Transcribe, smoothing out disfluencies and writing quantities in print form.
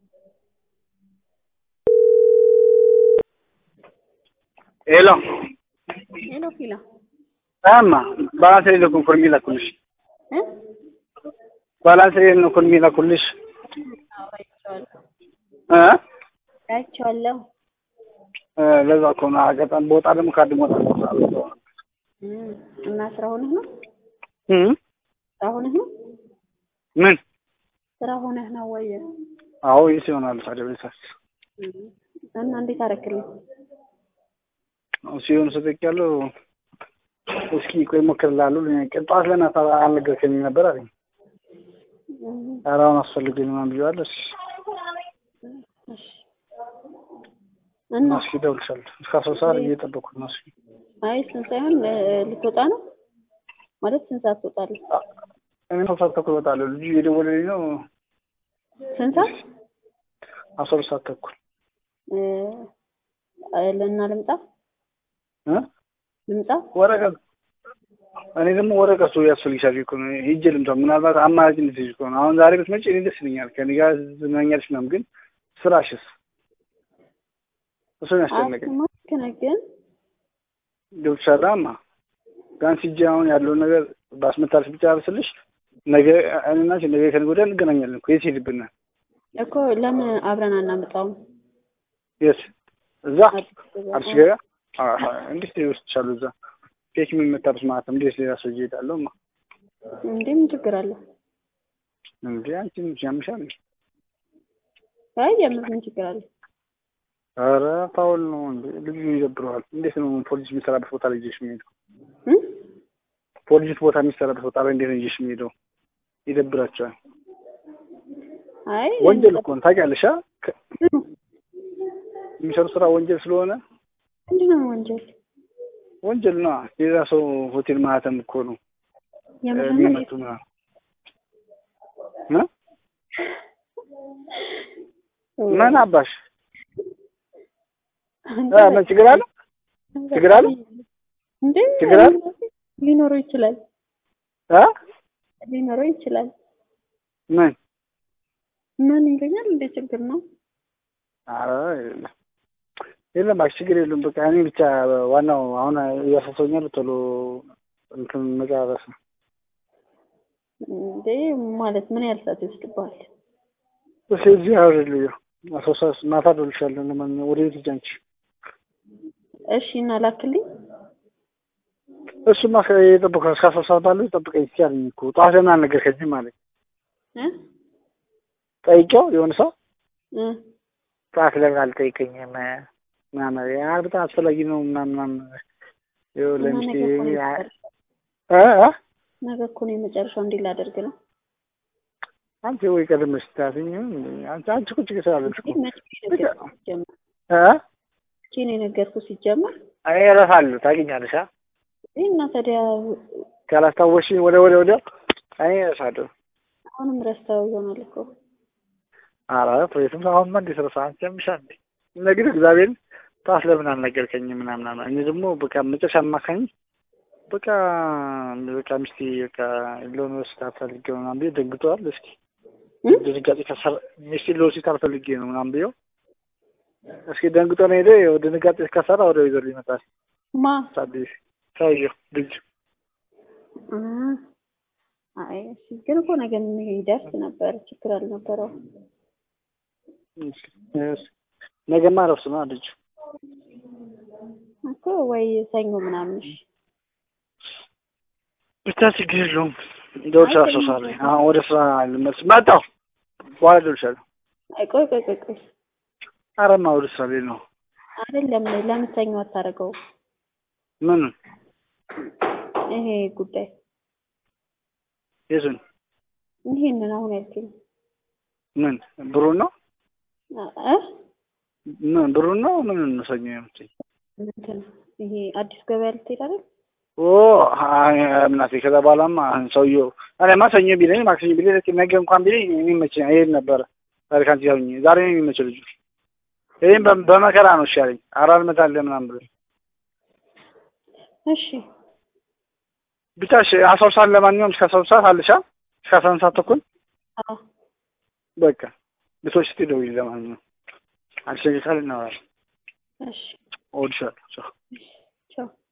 Hello. Hello, Fila. Balance le conformi la kulish. Eh? Balance le conformi la kulish. አይቼዋለሁ። ለዛ እኮ ነው አጋጣሚ ቦታ ደግሞ ካድሞ እና ስራ ሆነህ ነው? ስራ ሆነህ ነው? ምን ስራ ሆነህ ነው ወይ? አዎ ይሆናል ታዲያ በሳስ እና እንዴት አደረክልኝ? ሲሆን ሰጥቻለሁ። እስኪ ቆይ ሞክርላለሁ። ቅጣት ለናታ አልነገርከኝ ነበር አይደል? አራውን አስፈልገኝ ምናምን ብያለሁ። እሺ እና እስኪ ደውልሻለሁ። እስከ 3 ሰዓት እየጠበቅኩ ነው። እስኪ አይ ስንት ሳይሆን ልትወጣ ነው ማለት ስንት ሰዓት ትወጣለህ? እኔ ነው ተኩል እወጣለሁ። ልጅ የደወለልኝ ነው። ስንት ሰዓት? 12 ሰዓት ተኩል ለና ልምጣ ልምጣ ወረቀት እኔ ደግሞ ወረቀቱ ያስፈልግሻል እኮ ነው። ሂጅ ልምጣ ምናልባት አማራጭ እንድትይዥ እኮ ነው። አሁን ዛሬ ብትመጪ እኔ ደስ ይለኛል። ከእኔ ጋር ዝናኛልሽ ምናምን ግን ስራሽስ እሱን ያስጨነቀኝ ግን ዶክተራማ ጋን ሲጃውን ያለው ነገር ባስመታልሽ ብቻ አርስልሽ ነገ እኔና ነገ ከነገ ወዲያ እንገናኛለን እኮ የት ሄድብናል እኮ ለምን አብረን አናመጣውም? የት እዛ አዲስ ገበያ እንዴት ይወስድሻል? እዛ ኬክ ምን መጣብስ ማለት እንዴት ሌላ ሰው ይሄዳለማ እንዴ ምን ችግር አለ እንዴ? አንቺ ምን ያምሻል? አይ ምን ችግር አለ? ኧረ ፓውል ነው እንዴ ልጅ ይደብረዋል። እንዴት ነው ፖሊስ የሚሰራበት ቦታ ላይ ይዤሽ የሚሄደው? ፖሊስ ቦታ የሚሰራበት ቦታ ላይ እንዴት ነው ይዤሽ የሚሄደው? ይደብራቸዋል። አይ ወንጀል እኮ ነው ታውቂያለሽ? የሚሰሩ ስራ ወንጀል ስለሆነ ምንድነው ወንጀል? ወንጀል ነው። ሌላ ሰው ሆቴል ማህተም እኮ ነው የሚመጡ ነው። ምን አባሽ ምን ችግር አለ? ችግር አለ እንዴ? ችግር አለ ሊኖረው ይችላል ሊኖረው ይችላል። ምን ይገኛል እንዴ? ችግር ነው? አረ የለም ባሽ ችግር የለም። በቃ እኔ ብቻ ዋናው አሁን እያሳሰኛል ቶሎ እንትን መጋበስ ነው እንዴ ማለት ምን ያህል ሰዓት ይወስድብሃል? ስለዚህ አውርልኝ አሶሳስ ማታ ደውልሻለሁ። ለማንኛውም ወደ ቤት ጃንቺ እሺ እና ላክልኝ። እሱማ የጠበቀው እስከ 10 ሰዓት ባለው ይጠብቀኝ ይቻላል እኮ ጠዋት ለምን አልነገርከኝም ማለት ጠይቄው የሆነ ሰው ጠዋት ለምን አልጠይቀኝም ምናምን ያ በጣም አስፈላጊ ነው ምናምን ይኸው ለምስቴ ነገ እኮ ነው የመጨረሻው እንዲህ ላደርግ ነው። አንቺ ወይ ቀደም ስታስኝ አንቺ ቁጭ ከሰላለሽ እኮ እቺ ነው የነገርኩህ ሲጀመር አይ እረሳለሁ ታውቂኛለሽ እና ታዲያ ካላስታወስሽ ወደ አይ እረሳለሁ። አሁንም ረስተኸው ይሆናል እኮ ኧረ ፕሬስም አሁን ምን እንዲሰራ አንቺ ያምሻል ነገር እግዚአብሔር ታስ ለምን አልነገርከኝም ምናምን እኔ ደግሞ በቃ መጨረሻ አማካኝ በቃ ሚስቴ በቃ ሎን ወስዳ ፈልጌው ምናምን ብዬ ደንግጧል። እስኪ ድንጋጤ ከሰራ ሚስቴ ሎን ወስዳ ፈልጌ ነው ምናምን ብዬው እስኪ ደንግጦ ነው ሄደ። ወደ ድንጋጤ ከሰራ ወደ ይዘር ይመጣል ታዲያ ታየው ልጅ አይ ግን እኮ ነገ ይደርስ ነበር ችግር አልነበረው። ነገማ ረፍት ነው ልጅ እኮ ወይ ሰኞ ምናምን ብቻ ችግር የለውም። ደውልሻ አሶሳለኝ አሁን ወደ ስራ ልመልስ መጣሁ በኋላ ደውልሻለሁ። ቆይ አረማ ወደ ስራ ላይ ነው አይደለም ለምን ሰኞ አታረገው? ምን ይሄ ጉዳይ የቱን ይሄንን አሁን ያልከኝ ምን ብሩን ነው ምን ብሩን ነው ምን ነው ሰኞ የምትይ ይሄ አዲስ ገበያ ልትሄድ አይደል? እናቴ ከዛ በኋላማ ሰውዬው እኔማ ሰኞ ቢለኝ ማክሰኞ ቢለኝ ነገ እንኳን ቢለኝ የሚመቸኝ ይሄድ ነበረ። ታሪካን ሲያውኝ ዛሬ ነው የሚመቸው ልጁ ይሄን በመከራ ነው ይሻለኝ አራል መታለ ምናምን ብሎ እሺ ብቻ 10 ሰዓት ለማንኛውም እስከ 10 ሰዓት አለሻ እስከ 11 ሰዓት ተኩል በቃ ልቶች ስትደውይ ለማንኛውም አንቺ ካል እናወራለን። እሺ እወድሻለሁ። ቻው። ቻው።